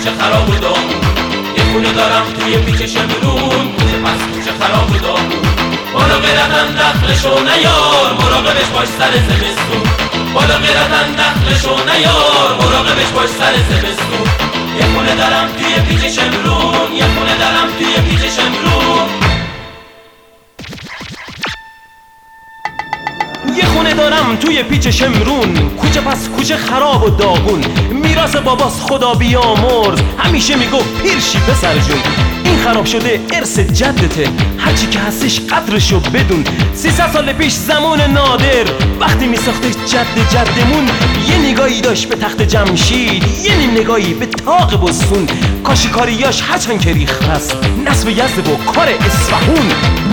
کوچه خراب و داغون. یه خونه دارم توی پیچ شمرون، کوچه پس کوچه خراب و داغون. بالا غیرتن دخلشو نیار، مراقبش باش سر زمستون. بالا غیرتن دخلشو نیار، مراقبش باش سر زمستون. یه خونه دارم توی پیچ شمرون، یه خونه دارم توی پیچ شمرون. یه خونه دارم توی پیچ شمرون، کوچه پس کوچه خراب و داغون. میراث باباس خدا بیامرز، همیشه میگفت پیرشی پسر جون. این خراب شده ارث جدته، هرچی که هستش قدرشو بدون. 300 سال پیش زمان نادر، وقتی میساخته جدمون، یه نگاهی داشت به تخت جمشید، یه نیم نگاهی به طاق بستون. کاشیکاریاش هرچند که ریخت است، نصب یزد و کار اصفهون.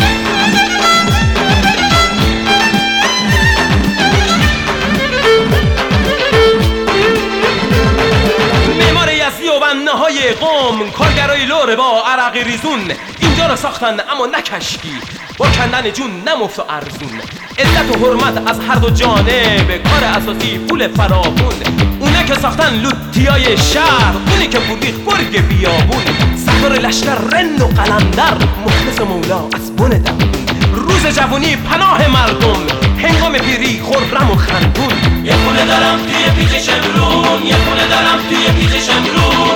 و بناهای قوم، کارگرای لور با عرق ریزون، اینجا رو ساختن اما نه کشکی، با کندن جون نه مفت و ارزون. عزت و حرمت از هر دو جانب، کار اساسی پول فراوون. اونا که ساختن لوتیای شهر، اونی که بوریخ گرگ بیابون. سردار لشکر رن و قلندر، مخلص مولا از بن دمون. روز جوونی پناه مردم، هنگام پیری خرم و خندون. یه خونه دارم توی پیچ شمرون، یه خونه دارم توی پیچ شمرون.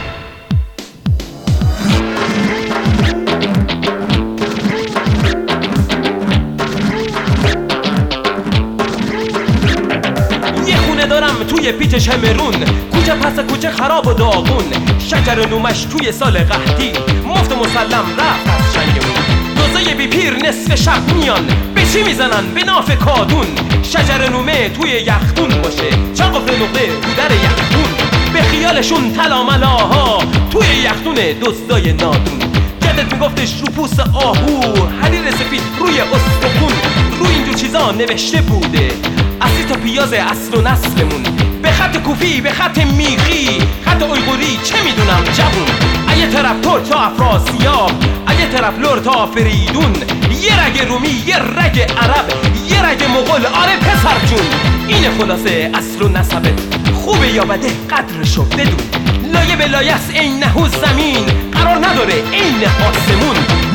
یه خونه دارم توی پیچ شمرون، کوچه پس کوچه خراب و داغون. شجر نومش توی سال قحطی، مفت مسلم رفت از چنگمون. دوزای بی پیر نصف شب میان، به چی میزنن؟ به ناف کادون. شجر نومه توی یختون باشه، چند قفل نقطه تو در یختون. به خیالشون تلاملاها، توی یختون دزدای نادون. جدت میگفتش رو پوست آهو، حریر سفید روی استخون. روی اینجور چیزا نوشته بوده اصلی تا پیاز اصل و نسلمون. به خط کوفی، به خط میخی، خط اویغوری، چه میدونم جوون. اگه طرف ترک تا افراسیاب، اگه طرف لور تا فریدون. یه رگ رومی، یه رگ عرب، یه رگ مغول، آره پسر جون. این خلاصه اصل و نسبت، خوبه یا بده قدرشو بدون. لایه به لایه است عین نهو زمین، قرار نداره عین آسمون.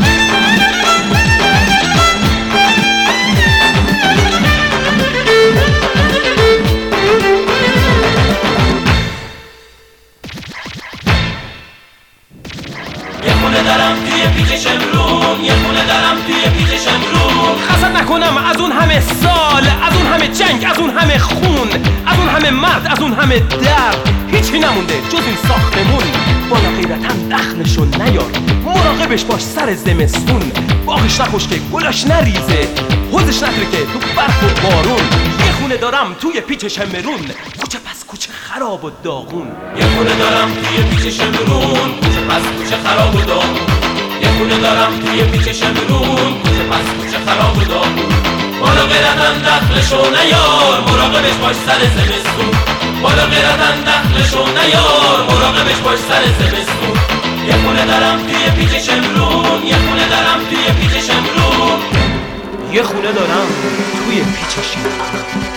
یه خونه دارم توی پیچ شمرون، یه خونه دارم توی پیچ شمرون. حسد نکنم از اون همه سال، از اون همه جنگ، از اون همه خون، از اون همه مرد، از اون همه درد. هیچی نمونده جز این ساختمون. بالا غیرتن دخلشو نیار، مراقبش باش سر زمستون. باغش نخوش که گلاش نریزه، حوزش نترکه تو برف و بارون. یه خونه دارم توی پیچ شمرون، کوچه پس کوچه خراب و داغون. یه خونه دارم توی پیچ شمرون، کوچه پس کوچه خراب و داغون. یه خونه دارم توی پیچ شمرون، کوچه پس کوچه خراب و داغون. بالا غیرتن دخلشو نیار، مراقبش باش سر زمستون. بالا غیرتن دخلشو نیار، مراقبش باش سر زمستون. یه خونه دارم توی پیچ شمرون، یه خونه دارم توی پیچ شمرون. یه خونه دارم توی پیچ شمرون.